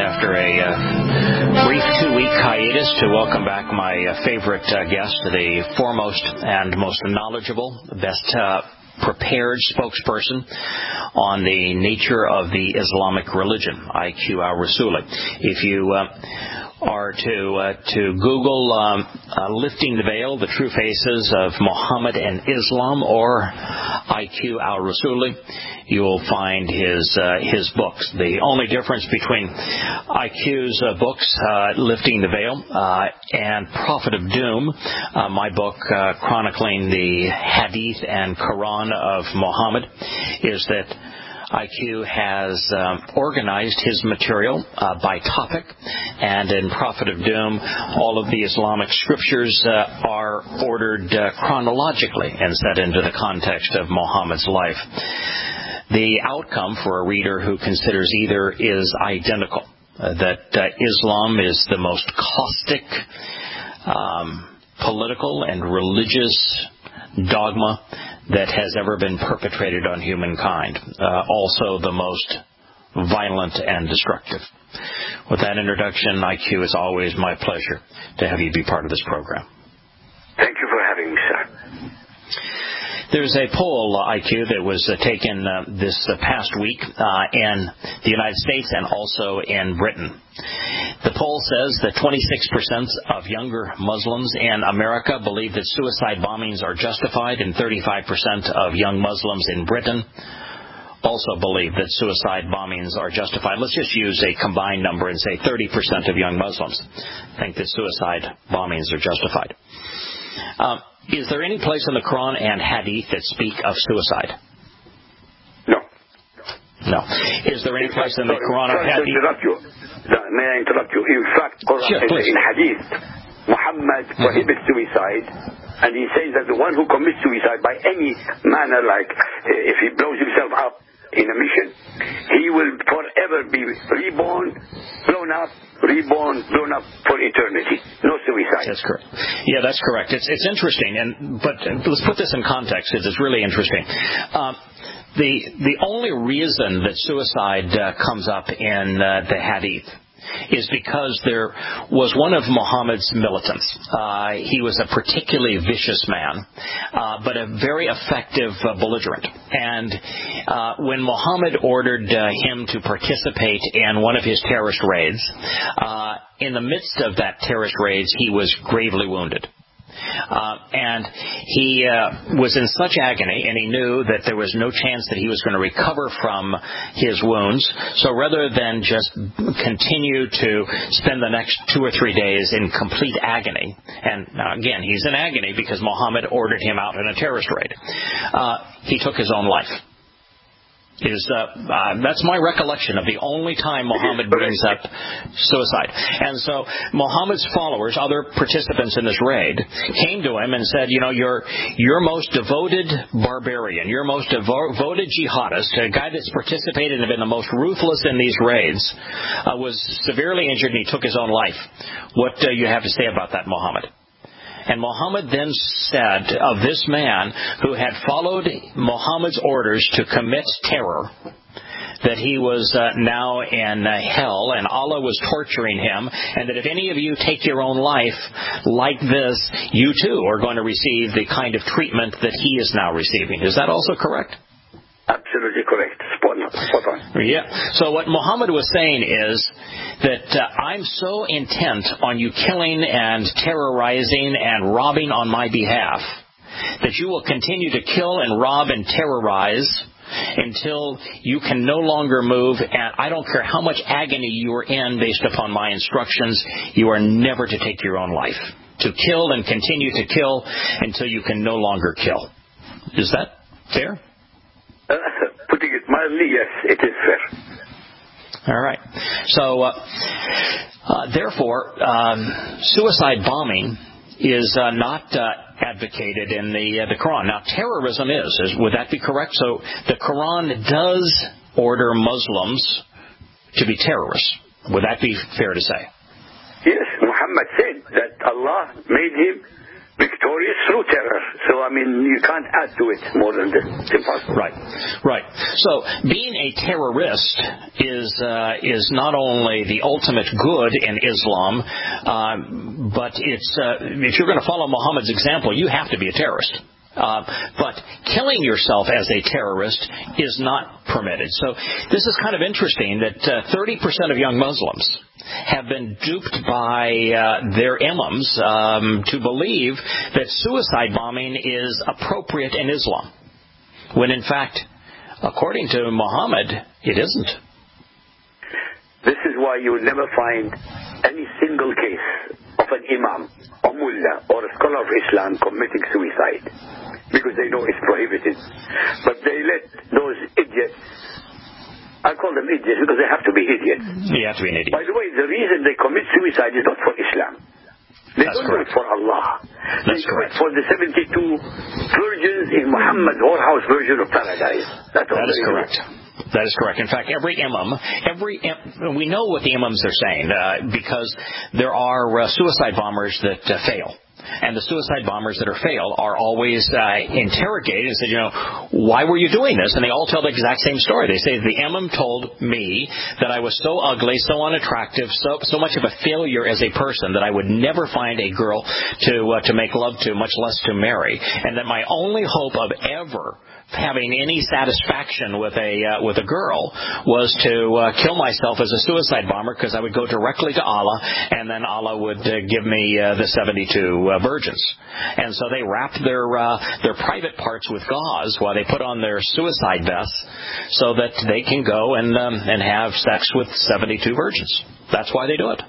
after a brief 2-week hiatus to welcome back my favorite guest, the foremost and most knowledgeable, best prepared spokesperson on the nature of the Islamic religion, IQ al-Rasuli. If you are to Google Lifting the Veil, the True Faces of Muhammad and Islam, or IQ al-Rasuli, you will find his books. The only difference between IQ's books, Lifting the Veil, and Prophet of Doom, my book chronicling the Hadith and Quran of Muhammad, is that IQ has organized his material by topic, and in Prophet of Doom, all of the Islamic scriptures are ordered chronologically and set into the context of Muhammad's life. The outcome for a reader who considers either is identical, that Islam is the most caustic, political and religious dogma that has ever been perpetrated on humankind, also the most violent and destructive. With that introduction, IQ, it's always my pleasure to have you be part of this program. Thank you for having me, sir. There's a poll, IQ, that was taken this past week in the United States and also in Britain. The poll says that 26% of younger Muslims in America believe that suicide bombings are justified, and 35% of young Muslims in Britain also believe that suicide bombings are justified. Let's just use a combined number and say 30% of young Muslims think that suicide bombings are justified. Is there any place in the Quran and Hadith that speak of suicide? No. No. Is there any place in the Quran or Hadith? May I interrupt you? In fact, in Hadith, Muhammad prohibits suicide, and he says that the one who commits suicide by any manner, like if he blows himself up in a mission, he will forever be reborn, blown up for eternity. No suicide. That's correct. Yeah, that's correct. It's interesting, but let's put this in context because it's really interesting. The only reason that suicide comes up in the Hadith is because there was one of Muhammad's militants. He was a particularly vicious man, but a very effective belligerent. And when Muhammad ordered him to participate in one of his terrorist raids, in the midst of that terrorist raids, he was gravely wounded. And he was in such agony, and he knew that there was no chance that he was going to recover from his wounds. So rather than just continue to spend the next 2 or 3 days in complete agony, and now again, he's in agony because Muhammad ordered him out in a terrorist raid, he took his own life. That's my recollection of the only time Muhammad brings up suicide. And so Muhammad's followers, other participants in this raid, came to him and said, your most devoted barbarian, your most devoted jihadist, a guy that's participated and been the most ruthless in these raids, was severely injured and he took his own life. What do you have to say about that, Muhammad? And Muhammad then said of this man who had followed Muhammad's orders to commit terror, that he was now in hell and Allah was torturing him, and that if any of you take your own life like this, you too are going to receive the kind of treatment that he is now receiving. Is that also correct? Absolutely correct. Spot on. Yeah. So what Muhammad was saying is that I'm so intent on you killing and terrorizing and robbing on my behalf that you will continue to kill and rob and terrorize until you can no longer move, and I don't care how much agony you are in based upon my instructions, you are never to take your own life. To kill and continue to kill until you can no longer kill. Is that fair? Putting it mildly, yes, it is fair. All right. So, therefore, suicide bombing is not advocated in the Quran. Now, terrorism is. Would that be correct? So, the Quran does order Muslims to be terrorists. Would that be fair to say? Yes, Muhammad said that Allah made him victorious through terror. So, I mean, you can't add to it more than this. It's impossible. Right. So, being a terrorist is not only the ultimate good in Islam, but it's if you're going to follow Muhammad's example, you have to be a terrorist. But killing yourself as a terrorist is not permitted. So this is kind of interesting that 30% of young Muslims have been duped by their imams to believe that suicide bombing is appropriate in Islam, when in fact, according to Muhammad, it isn't. This is why you will never find any single case of an imam, or mullah, or a scholar of Islam committing suicide, because they know it's prohibited. But they let those idiots, I call them idiots because they have to be idiots. You have to be an idiot. By the way, the reason they commit suicide is not for Islam. They don't do it for Allah. They do it for the 72 virgins in Muhammad's whorehouse version of paradise. That is correct. That is correct. In fact, every imam, we know what the imams are saying because there are suicide bombers that fail. And the suicide bombers that fail are always interrogated and said, why were you doing this? And they all tell the exact same story. They say, the imam told me that I was so ugly, so unattractive, so much of a failure as a person that I would never find a girl to make love to, much less to marry. And that my only hope of ever having any satisfaction with a girl was to kill myself as a suicide bomber, because I would go directly to Allah, and then Allah would give me the 72 virgins. And so they wrapped their private parts with gauze while they put on their suicide vests, so that they can go and have sex with 72 virgins. That's why they do it.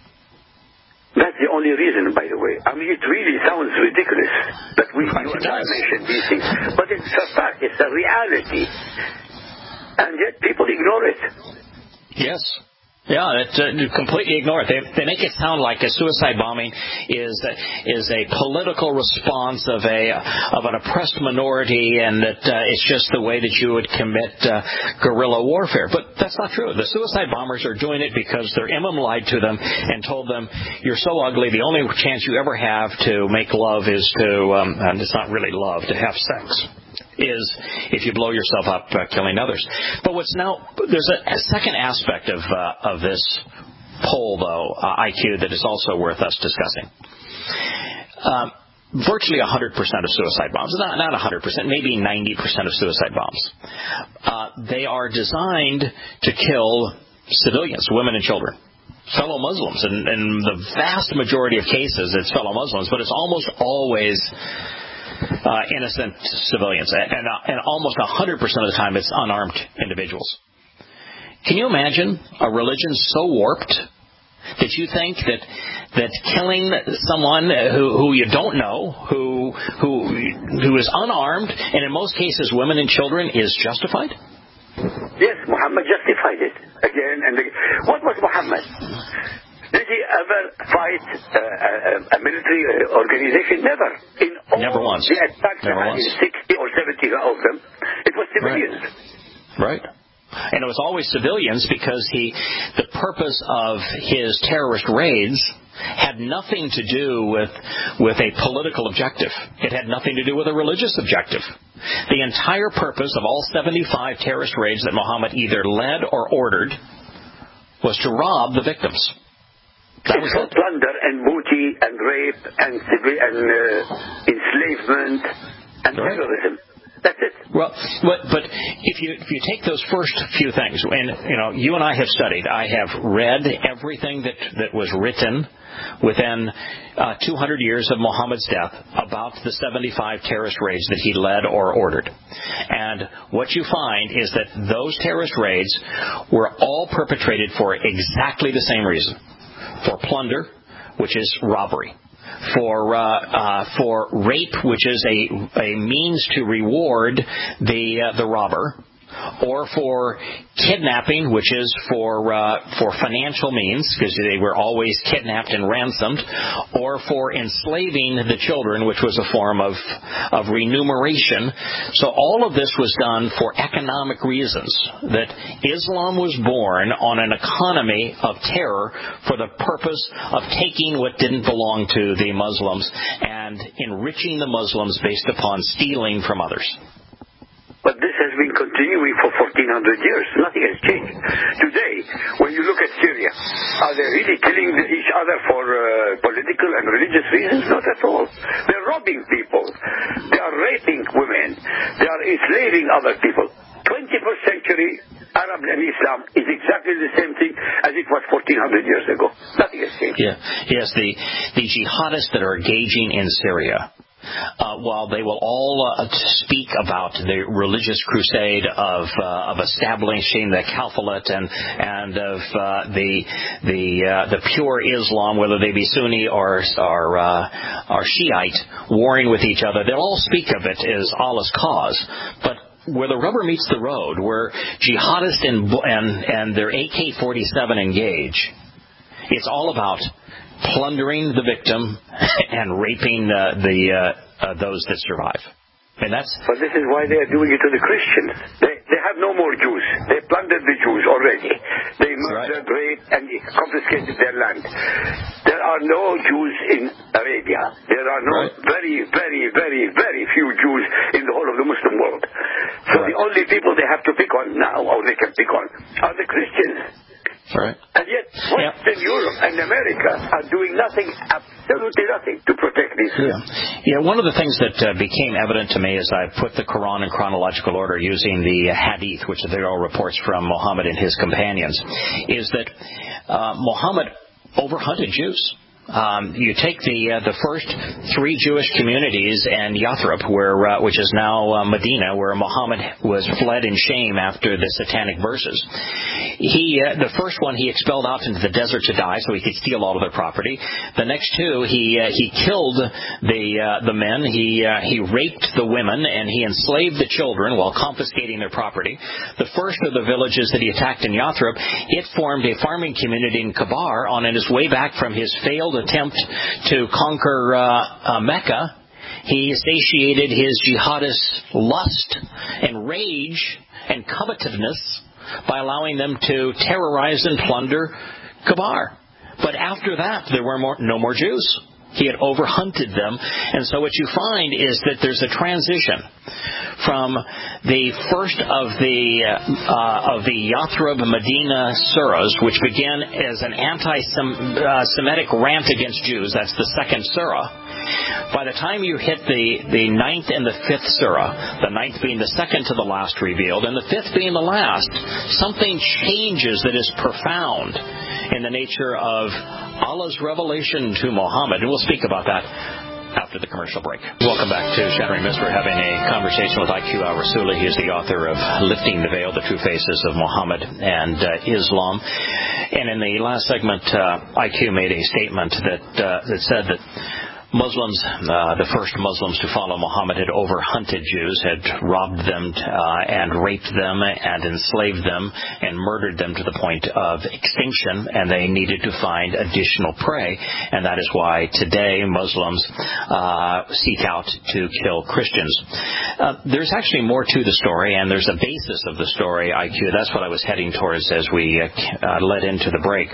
That's the only reason, by the way. I mean, it really sounds ridiculous that you and I mention these things. But it's a fact. It's a reality. And yet people ignore it. Yes. Yeah, completely ignore it. They make it sound like a suicide bombing is a political response of an oppressed minority, and that it's just the way that you would commit guerrilla warfare. But that's not true. The suicide bombers are doing it because their imam lied to them and told them, you're so ugly, the only chance you ever have to make love is to, and it's not really love, to have sex, is if you blow yourself up killing others. But there's a second aspect of this poll, though, IQ, that is also worth us discussing. Virtually 100% of suicide bombs, not 100%, maybe 90% of suicide bombs, they are designed to kill civilians, women and children, fellow Muslims. And in the vast majority of cases, it's fellow Muslims, but it's almost always innocent civilians, and almost 100% of the time it's unarmed individuals. Can you imagine a religion so warped that you think that killing someone who you don't know, who is unarmed, and in most cases women and children, is justified? Yes, Muhammad justified it again and again. What was Muhammad? Did he ever fight a military organization? Never. In all Never once. the attacks, Never once. 60 or 70 of them, it was civilians. Right. And it was always civilians because the purpose of his terrorist raids had nothing to do with a political objective. It had nothing to do with a religious objective. The entire purpose of all 75 terrorist raids that Muhammad either led or ordered was to rob the victims. That was it. Plunder and booty and rape and enslavement and terrorism. That's it. Well, but if you take those first few things, and you and I have studied, I have read everything that was written within 200 years of Muhammad's death about the 75 terrorist raids that he led or ordered. And what you find is that those terrorist raids were all perpetrated for exactly the same reason. For plunder, which is robbery. For rape, which is a means to reward the robber. or for kidnapping, which is for financial means, because they were always kidnapped and ransomed, or for enslaving the children, which was a form of remuneration. So all of this was done for economic reasons, that Islam was born on an economy of terror for the purpose of taking what didn't belong to the Muslims and enriching the Muslims based upon stealing from others. But this has been continuing for 1,400 years. Nothing has changed. Today, when you look at Syria, are they really killing each other for political and religious reasons? Not at all. They're robbing people. They are raping women. They are enslaving other people. 21st century Arab and Islam is exactly the same thing as it was 1,400 years ago. Nothing has changed. Yeah. Yes, the jihadists that are engaging in Syria, while they will all speak about the religious crusade of establishing the caliphate and of the pure Islam, whether they be Sunni or Shiite, warring with each other, they'll all speak of it as Allah's cause. But where the rubber meets the road, where jihadists and their AK-47 engage, it's all about plundering the victim and raping those that survive. And that's. But this is why they are doing it to the Christians. They have no more Jews. They plundered the Jews already. They murdered, raped, and confiscated their land. There are no Jews in Arabia. There are very, very, very, very few Jews in the whole of the Muslim world. So the only people they have to pick on now, or they can pick on, are the Christians. Right. And yet, Western Europe and America are doing nothing, absolutely nothing, to protect these. Yeah. One of the things that became evident to me as I put the Quran in chronological order using the Hadith, which are all reports from Muhammad and his companions, is that Muhammad overhunted Jews. You take the first three Jewish communities and Yathrib, which is now Medina, where Muhammad was fled in shame after the satanic verses. The first one he expelled out into the desert to die, so he could steal all of their property. The next two, he killed the men, he raped the women, and he enslaved the children while confiscating their property. The first of the villages that he attacked in Yathrib, it formed a farming community in Kabar on his way back from his failed attempt to conquer Mecca. He satiated his jihadist lust and rage and covetousness by allowing them to terrorize and plunder Kabar. But after that, there were no more Jews. He had overhunted them. And so what you find is that there's a transition from the first of the Yathrib Medina surahs, which began as an anti-Semitic rant against Jews. That's the second surah. By the time you hit the ninth and the fifth surah, the ninth being the second to the last revealed, and the fifth being the last, something changes that is profound in the nature of Allah's revelation to Muhammad. And we'll speak about that after the commercial break. Welcome back to Shattering Myths. We're having a conversation with IQ al-Rasuli. He is the author of Lifting the Veil, The True Faces of Muhammad and Islam. And in the last segment, IQ made a statement that said that Muslims, the first Muslims to follow Muhammad, had overhunted Jews, had robbed them and raped them and enslaved them and murdered them to the point of extinction, and they needed to find additional prey, and that is why today Muslims seek out to kill Christians. There's actually more to the story, and there's a basis of the story, IQ. That's what I was heading towards as we led into the break.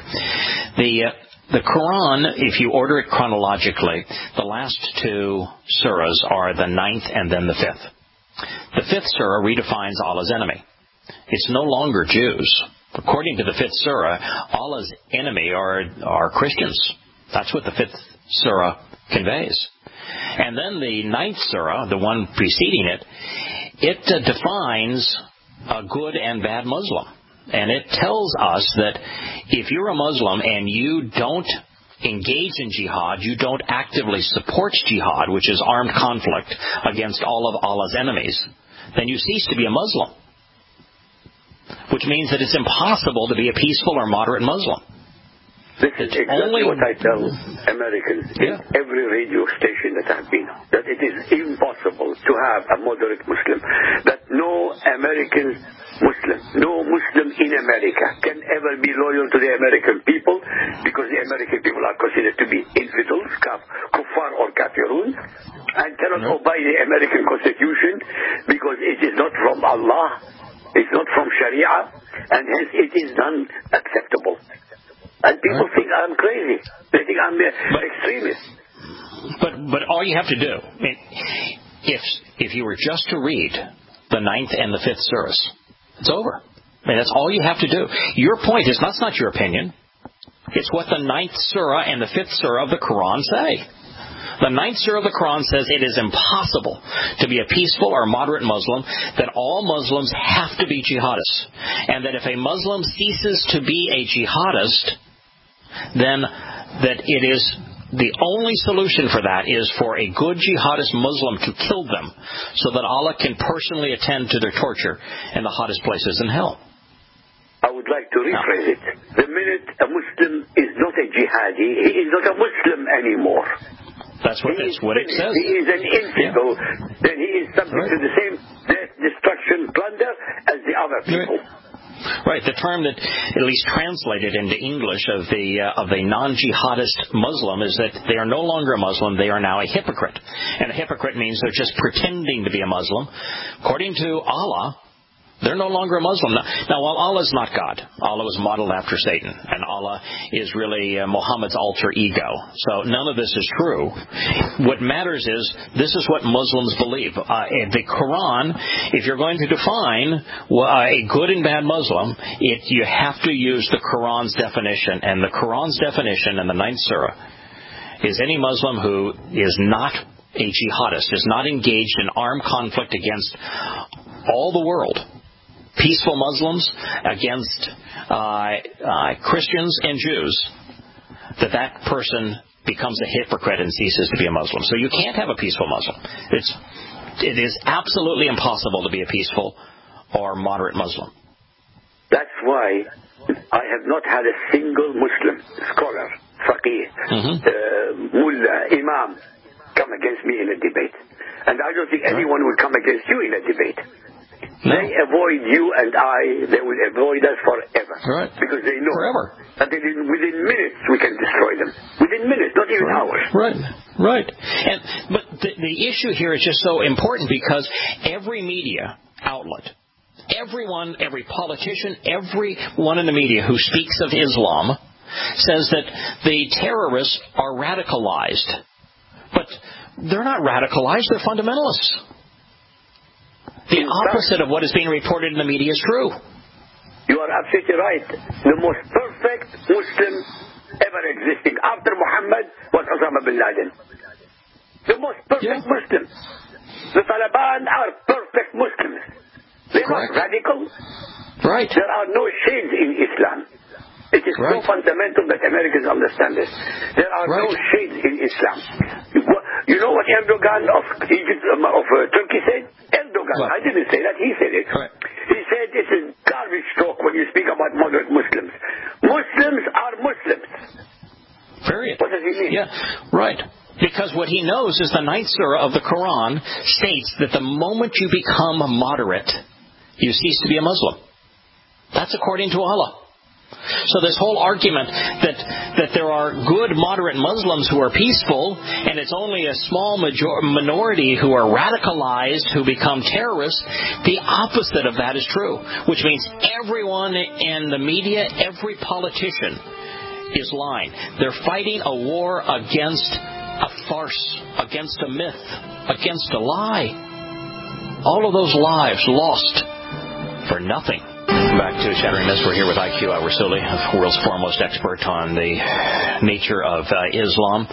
The Quran, if you order it chronologically, the last two surahs are the ninth and then the fifth. The fifth surah redefines Allah's enemy. It's no longer Jews. According to the fifth surah, Allah's enemy are Christians. That's what the fifth surah conveys. And then the ninth surah, the one preceding it defines a good and bad Muslim. And it tells us that if you're a Muslim and you don't engage in jihad, you don't actively support jihad, which is armed conflict against all of Allah's enemies, then you cease to be a Muslim. Which means that it's impossible to be a peaceful or moderate Muslim. This is exactly what I tell Americans in every radio station that I've been on, that it is impossible to have a moderate Muslim, that no American Muslim. No Muslim in America can ever be loyal to the American people because the American people are considered to be infidels, kuffar or kafirun, and cannot obey the American Constitution because it is not from Allah, it's not from Sharia, and hence it is unacceptable. And people think I'm crazy. They think I'm an extremist. But all you have to do, I mean, if you were just to read the 9th and the 5th surahs, it's over. I mean, that's all you have to do. Your point is, that's not your opinion. It's what the 9th surah and the 5th surah of the Quran say. The 9th surah of the Quran says it is impossible to be a peaceful or moderate Muslim, that all Muslims have to be jihadists, and that if a Muslim ceases to be a jihadist, then that it is the only solution for that is for a good jihadist Muslim to kill them so that Allah can personally attend to their torture in the hottest places in hell. I would like to rephrase it. The minute a Muslim is not a jihadi, he is not a Muslim anymore. That's what it says. He is an infidel. Then he is subject to the same death, destruction, plunder as the other people. Right. The term that, at least translated into English, of the non-jihadist Muslim is that they are no longer a Muslim, they are now a hypocrite. And a hypocrite means they're just pretending to be a Muslim. According to Allah, they're no longer a Muslim. Now, while Allah is not God, Allah was modeled after Satan, and Allah is really Muhammad's alter ego. So none of this is true. What matters is, this is what Muslims believe. The Quran, if you're going to define a good and bad Muslim, you have to use the Quran's definition. And the Quran's definition in the 9th surah is any Muslim who is not a jihadist, is not engaged in armed conflict against all the world, peaceful Muslims against Christians and Jews, that person becomes a hypocrite and ceases to be a Muslim. So you can't have a peaceful Muslim. It is absolutely impossible to be a peaceful or moderate Muslim. That's why I have not had a single Muslim scholar, faqih, mullah, imam come against me in a debate. And I don't think anyone will come against you in a debate. No. They avoid you and they will avoid us forever. Right. Because they know that within minutes we can destroy them. Within minutes, not even hours. Right. But the issue here is just so important because every media outlet, everyone, every politician, everyone in the media who speaks of Islam says that the terrorists are radicalized. But they're not radicalized, they're fundamentalists. The opposite of what is being reported in the media is true. You are absolutely right. The most perfect Muslim ever existing after Muhammad was Osama bin Laden. The most perfect Muslim. The Taliban are perfect Muslims. They are radical. Right. There are no shades in Islam. It is so fundamental that Americans understand this. There are no shades in Islam. You know what Erdogan of Egypt, of Turkey said? Erdogan. I didn't say that. He said it. He said this is garbage talk when you speak about moderate Muslims. Muslims are Muslims. Period. What does he mean? Yeah, right. Because what he knows is the 9th surah of the Quran states that the moment you become moderate, you cease to be a Muslim. That's according to Allah. So this whole argument that there are good, moderate Muslims who are peaceful, and it's only a small minority who are radicalized, who become terrorists, the opposite of that is true. Which means everyone in the media, every politician is lying. They're fighting a war against a farce, against a myth, against a lie. All of those lives lost for nothing. Back to Shattering Myths. We're here with IQ al-Rassooli, the world's foremost expert on the nature of Islam.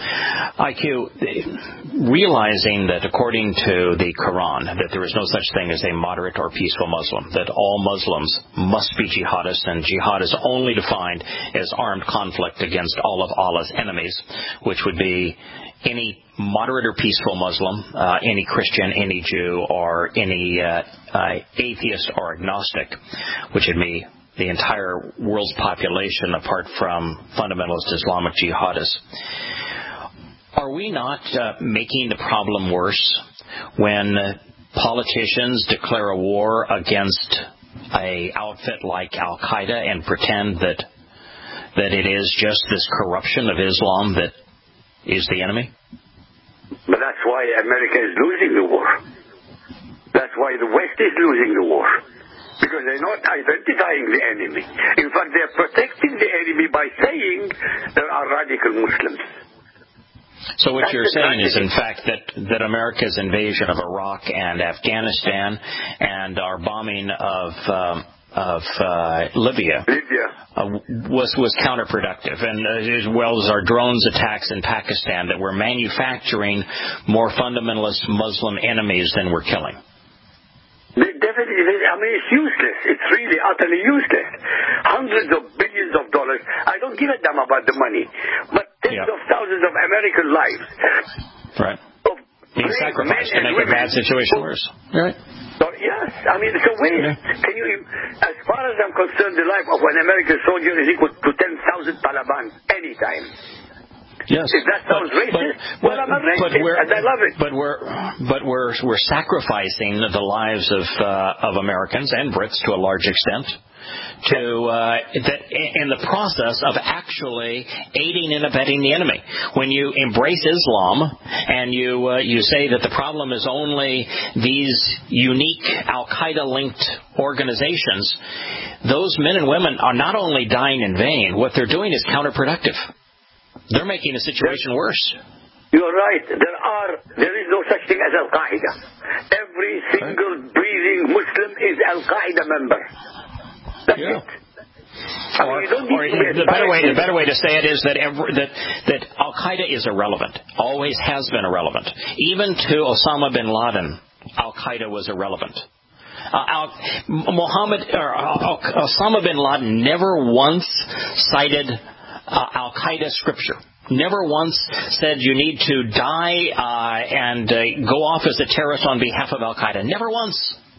IQ, realizing that according to the Quran, that there is no such thing as a moderate or peaceful Muslim, that all Muslims must be jihadists, and jihad is only defined as armed conflict against all of Allah's enemies, which would be any moderate or peaceful Muslim, any Christian, any Jew, or any atheist or agnostic, which would be the entire world's population apart from fundamentalist Islamic jihadists. Are we not making the problem worse when politicians declare a war against a outfit like Al Qaeda and pretend that it is just this corruption of Islam that is the enemy? But that's why America is losing the war. That's why the West is losing the war. Because they're not identifying the enemy. In fact, they're protecting the enemy by saying there are radical Muslims. So what you're saying is, in fact, that America's invasion of Iraq and Afghanistan and our bombing of Libya was counterproductive, and as well as our drones attacks in Pakistan, that we're manufacturing more fundamentalist Muslim enemies than we're killing. Definitely, I mean, it's useless. It's really utterly useless. Hundreds of billions of dollars. I don't give a damn about the money, but tens of thousands of American lives. Right. Being sacrificed to make a bad situation worse. Right. So, yes, I mean, it's a waste. Yeah. Can you, as far as I'm concerned, the life of an American soldier is equal to 10,000 Taliban anytime. Yes. If that sounds racist, well, I'm a racist, and I love it. But we're sacrificing the lives of Americans and Brits to a large extent that in the process of actually aiding and abetting the enemy. When you embrace Islam and you say that the problem is only these unique Al-Qaeda linked organizations, those men and women are not only dying in vain. What they're doing is counterproductive. They're making the situation worse. You're right. There is no such thing as Al-Qaeda. Every single breathing Muslim is Al-Qaeda member. That's it. The better way to say it is that Al-Qaeda is irrelevant. Always has been irrelevant. Even to Osama bin Laden, Al-Qaeda was irrelevant. Osama bin Laden never once cited Al-Qaeda scripture. Never once said you need to die and go off as a terrorist on behalf of Al-Qaeda. Never once.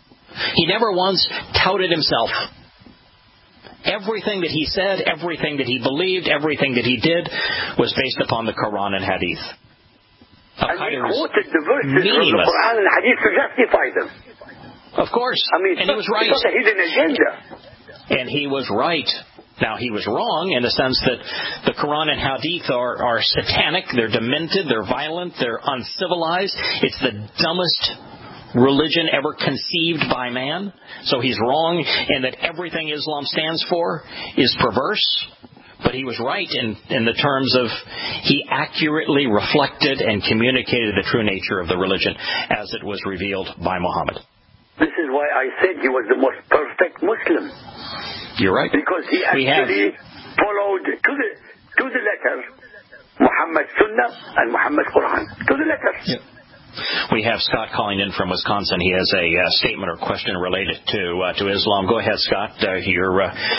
He never once touted himself. Everything that he said, everything that he believed, everything that he did was based upon the Quran and Hadith. Al-Qaeda and he quoted the verses from the Quran and Hadith to justify them. Of course. I mean, and he was right. It's not a hidden agenda. And he was right. Now, he was wrong in the sense that the Quran and Hadith are satanic, they're demented, they're violent, they're uncivilized. It's the dumbest religion ever conceived by man. So he's wrong in that everything Islam stands for is perverse. But he was right in the terms of he accurately reflected and communicated the true nature of the religion as it was revealed by Muhammad. This is why I said he was the most perfect Muslim. You're right. Because he actually followed to the letter Muhammad's Sunnah and Muhammad's Quran. To the letter. Yeah. We have Scott calling in from Wisconsin. He has a statement or question related to Islam. Go ahead, Scott. You're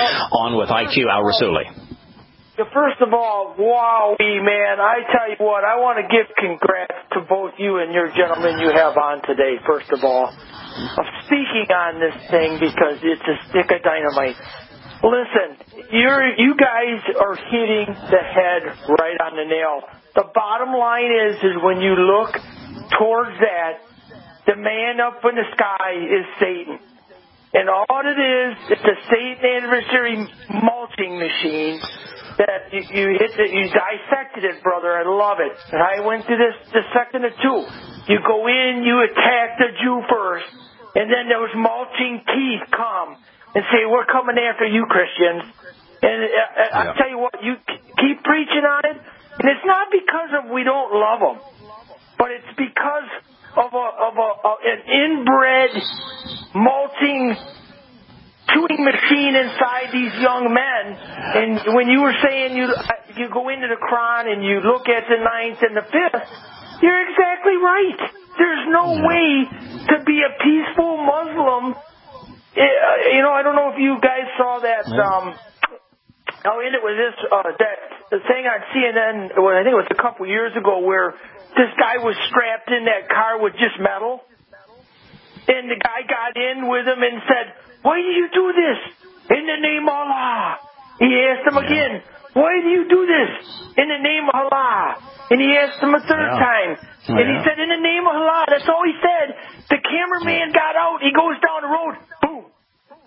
on with IQ Al-Rasuli. First of all, wowie, man, I tell you what, I want to give congrats to both you and your gentlemen you have on today, first of all, of speaking on this thing because it's a stick of dynamite. Listen, you guys are hitting the head right on the nail. The bottom line is when you look towards that, the man up in the sky is Satan. And all it is, it's a Satan anniversary mulching machine that you dissected it, brother. I love it. And I went through this dissecting it too. You go in, you attack the Jew first, and then those mulching teeth come and say, we're coming after you, Christians. And I'll tell you what, you keep preaching on it, and it's not because of we don't love them, but it's because of an inbred mulching chewing machine inside these young men. And when you were saying you go into the Quran and you look at the 9th and the 5th, you're exactly right. There's no way to be a peaceful Muslim. I don't know if you guys saw that. And it was the thing on CNN. I think it was a couple years ago where this guy was strapped in that car with just metal, and the guy got in with him and said, "Why do you do this? In the name of Allah." He asked him again, "Why do you do this? In the name of Allah." And he asked him a third time. And he said, "In the name of Allah." That's all he said. The cameraman got out. He goes down the road. Boom.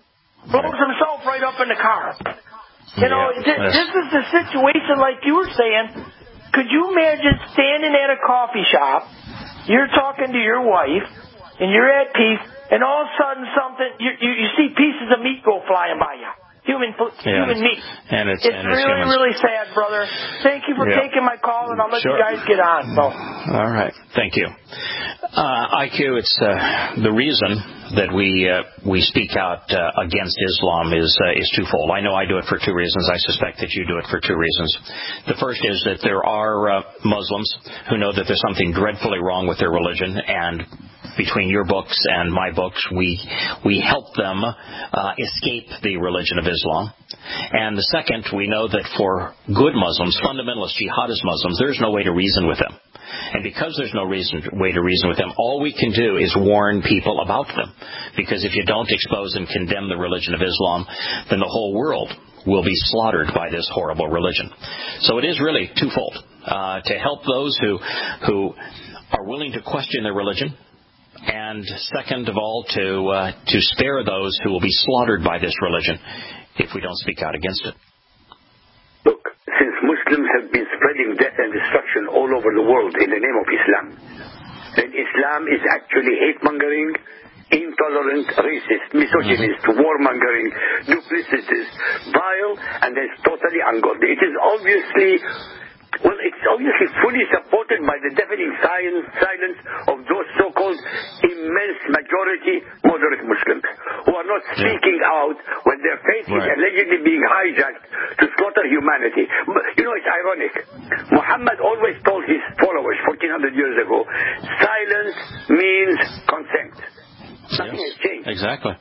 blows himself right up in the car. You know, this is the situation like you were saying. Could you imagine standing at a coffee shop, you're talking to your wife, and you're at peace, and all of a sudden you see pieces of meat go flying by you. Human meat. And it's really, really sad, brother. Thank you for taking my call, and I'll let you guys get on. So. All right. Thank you. IQ, it's the reason that we speak out against Islam is twofold. I know I do it for two reasons. I suspect that you do it for two reasons. The first is that there are Muslims who know that there's something dreadfully wrong with their religion, and between your books and my books, we help them escape the religion of Islam. And the second, we know that for good Muslims, fundamentalist jihadist Muslims, there's no way to reason with them. And because there's no way to reason with them, all we can do is warn people about them. Because if you don't expose and condemn the religion of Islam, then the whole world will be slaughtered by this horrible religion. So it is really twofold. To help those who are willing to question their religion, and second of all, to spare those who will be slaughtered by this religion if we don't speak out against it. Look, since Muslims have been spreading death and destruction all over the world in the name of Islam, then Islam is actually hate-mongering, intolerant, racist, misogynist, warmongering, duplicitous, vile, and it's totally ungodly. It is obviously fully supported by the deafening silence of those so-called immense majority moderate Muslims who are not speaking out when their faith is allegedly being hijacked to slaughter humanity. You know, it's ironic. Muhammad always told his followers 1400 years ago, silence means consent. Nothing has changed. Exactly.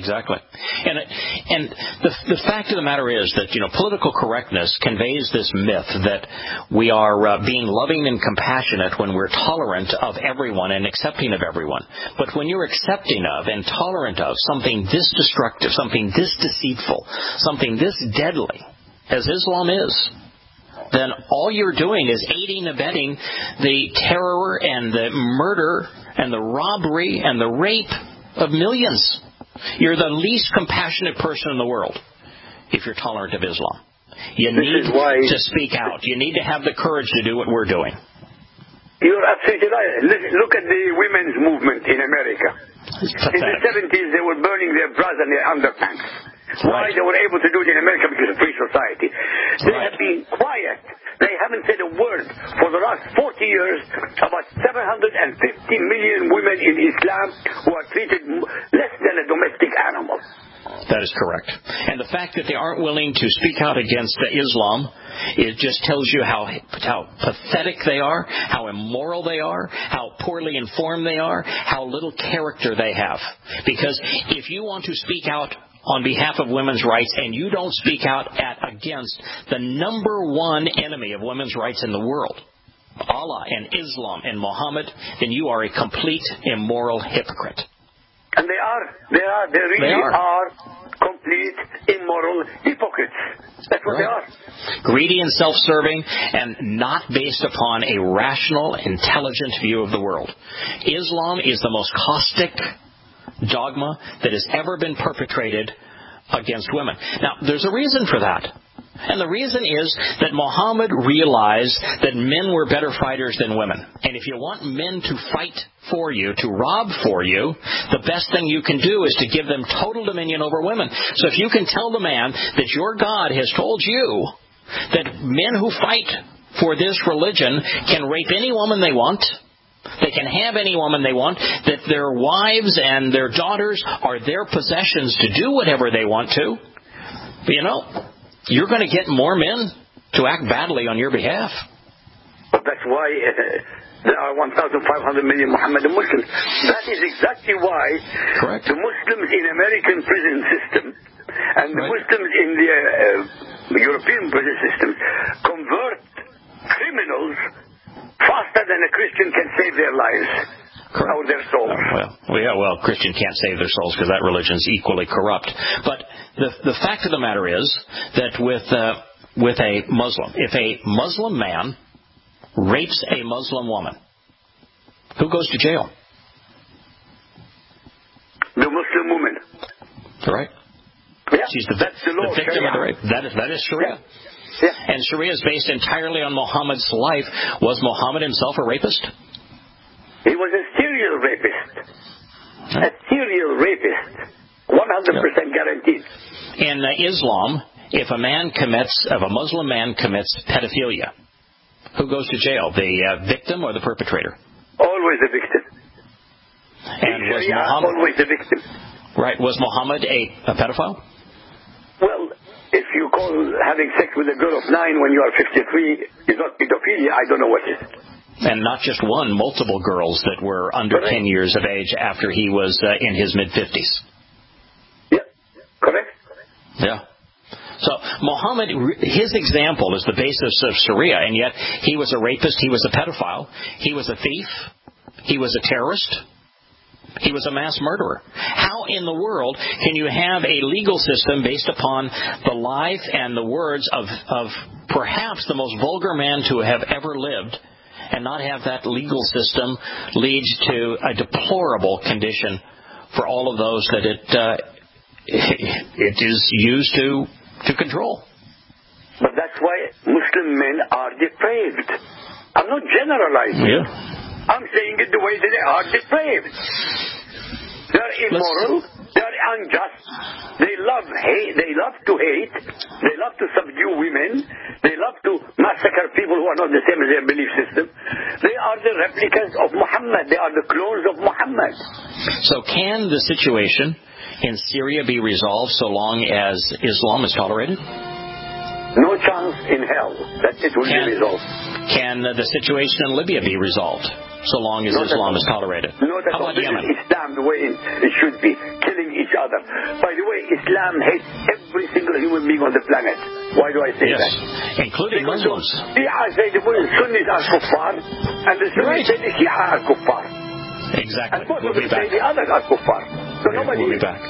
And the fact of the matter is that, political correctness conveys this myth that we are being loving and compassionate when we're tolerant of everyone and accepting of everyone. But when you're accepting of and tolerant of something this destructive, something this deceitful, something this deadly, as Islam is, then all you're doing is aiding and abetting the terror and the murder and the robbery and the rape of millions. You're the least compassionate person in the world if you're tolerant of Islam. You need to speak out. You need to have the courage to do what we're doing. You're absolutely right. Look at the women's movement in America. In the 70s, they were burning their bras and their underpants. Why they were able to do it in America? Because of free society. They have been quiet. They haven't said a word for the last 40 years about 750 million women in Islam who are treated less than a domestic animal. That is correct. And the fact that they aren't willing to speak out against Islam, it just tells you how pathetic they are, how immoral they are, how poorly informed they are, how little character they have. Because if you want to speak out on behalf of women's rights and you don't speak out against the number one enemy of women's rights in the world, Allah and Islam and Muhammad, then you are a complete immoral hypocrite. And they really are complete immoral hypocrites. That's what they are. Greedy and self-serving and not based upon a rational, intelligent view of the world. Islam is the most caustic dogma that has ever been perpetrated against women. Now, there's a reason for that. And the reason is that Muhammad realized that men were better fighters than women. And if you want men to fight for you, to rob for you, the best thing you can do is to give them total dominion over women. So if you can tell the man that your God has told you that men who fight for this religion can rape any woman they want, they can have any woman they want, that their wives and their daughters are their possessions to do whatever they want to, you're going to get more men to act badly on your behalf. But that's why there are 1,500 million Mohammedan Muslims. That is exactly why the Muslims in American prison system and the Muslims in the European prison system convert criminals faster than a Christian can save their lives or their souls. Well, Christian can't save their souls because that religion is equally corrupt. But the fact of the matter is that with a Muslim, if a Muslim man rapes a Muslim woman, who goes to jail? The Muslim woman. Right. Yeah, She's the victim of the rape. That is Sharia. Yeah. And Sharia is based entirely on Muhammad's life. Was Muhammad himself a rapist? He was a serial rapist. A serial rapist. 100% guaranteed. In Islam, if a Muslim man commits pedophilia, who goes to jail? The victim or the perpetrator? Always the victim. And was Muhammad always the victim? Right. Was Muhammad a pedophile? Well, if you call having sex with a girl of 9 when you are 53 is not pedophilia, I don't know what is. And not just one, multiple girls that were under 10 years of age after he was in his mid-50s. Yeah, correct. Yeah. So Muhammad, his example is the basis of Sharia, and yet he was a rapist, he was a pedophile, he was a thief, he was a terrorist, he was a mass murderer. How in the world can you have a legal system based upon the life and the words of perhaps the most vulgar man to have ever lived, and not have that legal system lead to a deplorable condition for all of those that it is used to control? But that's why Muslim men are depraved. I'm not generalizing. Yeah. I'm saying it the way that they are depraved. They're immoral. They're unjust. They love hate. They love to hate. They love to subdue women. They love to massacre people who are not the same as their belief system. They are the replicas of Muhammad. They are the clones of Muhammad. So can the situation in Syria be resolved so long as Islam is tolerated? No chance in hell that it will be resolved. Can the situation in Libya be resolved so long as Islam is tolerated? Not at all. This is Islam the way it should be, killing each other. By the way, Islam hates every single human being on the planet. Why do I say that? Including Muslims. Shia say the Sunnis are kuffar, and the Sunnis say the Shia are kuffar. Exactly. And we'll be back. Say the others are kuffar. So nobody. We'll be back.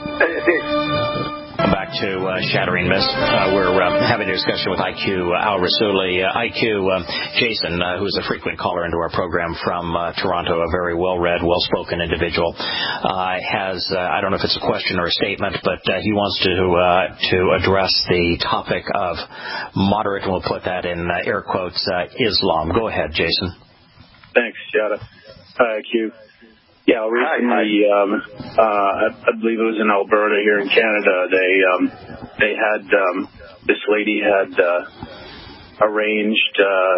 Back to Shattering Myths. We're having a discussion with IQ Al-Rasuli. IQ Jason, who's a frequent caller into our program from Toronto, a very well-read, well-spoken individual, has, I don't know if it's a question or a statement, but he wants to address the topic of moderate, and we'll put that in air quotes, Islam. Go ahead, Jason. Thanks, Shada. Hi, IQ. Yeah, recently, I believe it was in Alberta here in Canada, they had, this lady had arranged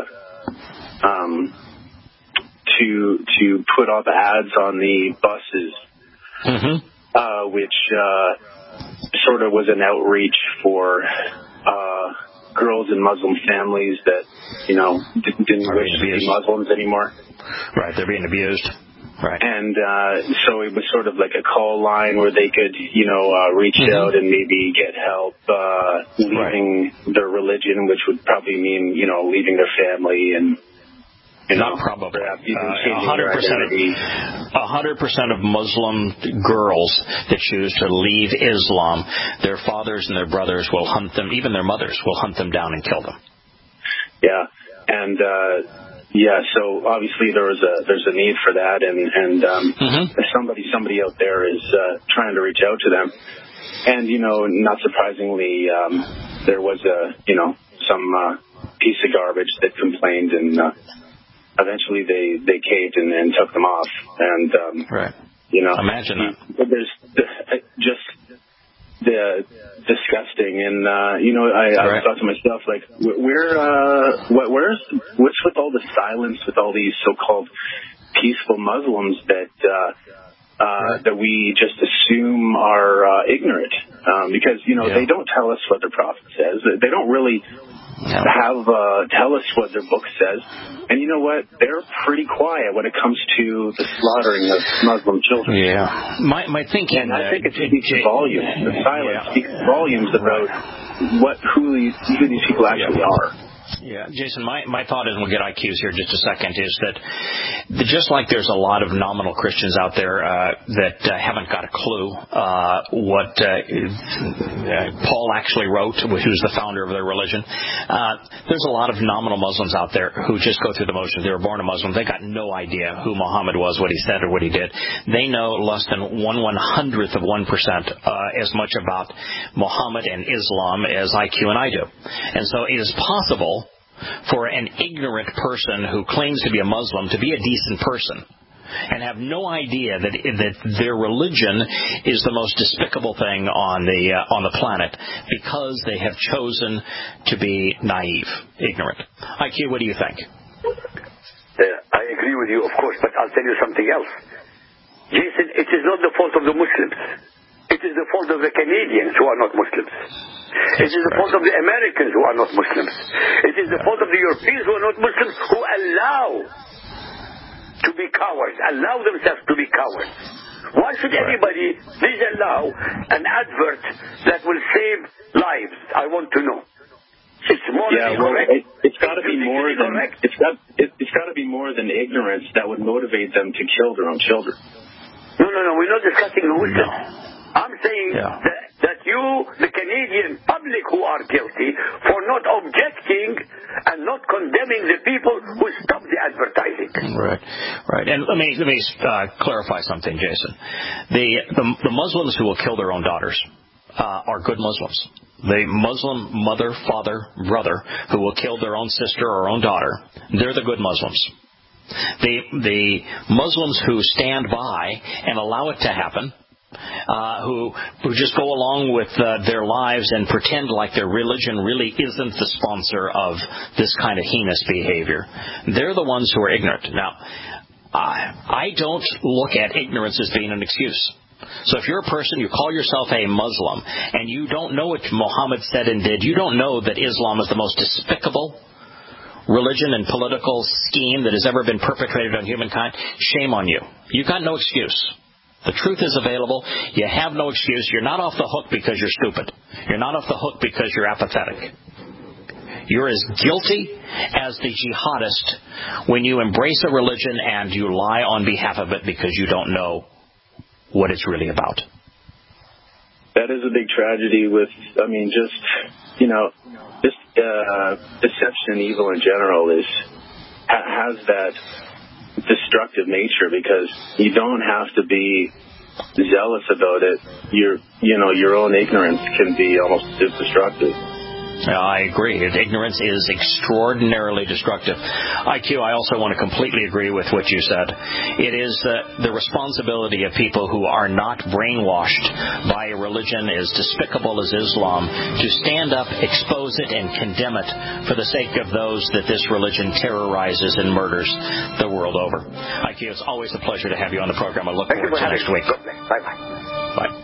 to put up ads on the buses, which sort of was an outreach for girls in Muslim families that, didn't wish to be Muslims anymore. Right, they're being abused. Right. And so it was sort of like a call line where they could, reach out and maybe get help leaving their religion, which would probably mean, leaving their family and, not probably. 100% of Muslim girls that choose to leave Islam, their fathers and their brothers will hunt them, even their mothers will hunt them down and kill them. Yeah. And, so obviously there's a need for that, and somebody out there is trying to reach out to them, and not surprisingly, there was some piece of garbage that complained, and eventually they caved and took them off, and imagine that. There's just the disgusting, and I thought to myself, like, what's with all the silence with all these so-called peaceful Muslims that we just assume are ignorant, because they don't tell us what their prophet says. They don't really tell us what their book says, and you know what? They're pretty quiet when it comes to the slaughtering of Muslim children. Yeah, my thinking, and I think it speaks volumes. The silence speaks volumes about who these people actually are. Yeah, Jason, my thought is, and we'll get IQs here in just a second, is that just like there's a lot of nominal Christians out there that haven't got a clue what Paul actually wrote, who's the founder of their religion, there's a lot of nominal Muslims out there who just go through the motions. They were born a Muslim. They got no idea who Muhammad was, what he said, or what he did. They know less than 1/100th of 1% as much about Muhammad and Islam as IQ and I do. And so it is possible for an ignorant person who claims to be a Muslim to be a decent person and have no idea that their religion is the most despicable thing on the planet because they have chosen to be naive, ignorant. IQ, what do you think? I agree with you, of course, but I'll tell you something else. Jason, it is not the fault of the Muslims. It is the fault of the Canadians who are not Muslims. It is the fault of the Americans who are not Muslims. It is the fault of the Europeans who are not Muslims who allow to be cowards, allow themselves to be cowards. Why should anybody disallow an advert that will save lives? I want to know. It's morally correct. It's got to be more than it's got to be more than ignorance that would motivate them to kill their own children. No. We're not discussing the Muslims. I'm saying that you, the Canadian public who are guilty for not objecting and not condemning the people who stopped the advertising. Right. And let me clarify something, Jason. The Muslims who will kill their own daughters are good Muslims. The Muslim mother, father, brother who will kill their own sister or own daughter, they're the good Muslims. The Muslims who stand by and allow it to happen, who just go along with their lives and pretend like their religion really isn't the sponsor of this kind of heinous behavior, they're the ones who are ignorant. Now, I don't look at ignorance as being an excuse. So if you're a person, you call yourself a Muslim, and you don't know what Muhammad said and did, you don't know that Islam is the most despicable religion and political scheme that has ever been perpetrated on humankind, shame on you. You've got no excuse. The truth is available. You have no excuse. You're not off the hook because you're stupid. You're not off the hook because you're apathetic. You're as guilty as the jihadist when you embrace a religion and you lie on behalf of it because you don't know what it's really about. That is a big tragedy with, deception and evil in general has that destructive nature because you don't have to be zealous about it. Your own ignorance can be almost destructive. I agree. Ignorance is extraordinarily destructive. IQ, I also want to completely agree with what you said. It is the responsibility of people who are not brainwashed by a religion as despicable as Islam to stand up, expose it, and condemn it for the sake of those that this religion terrorizes and murders the world over. IQ, it's always a pleasure to have you on the program. I look forward to next week. Bye-bye. Bye.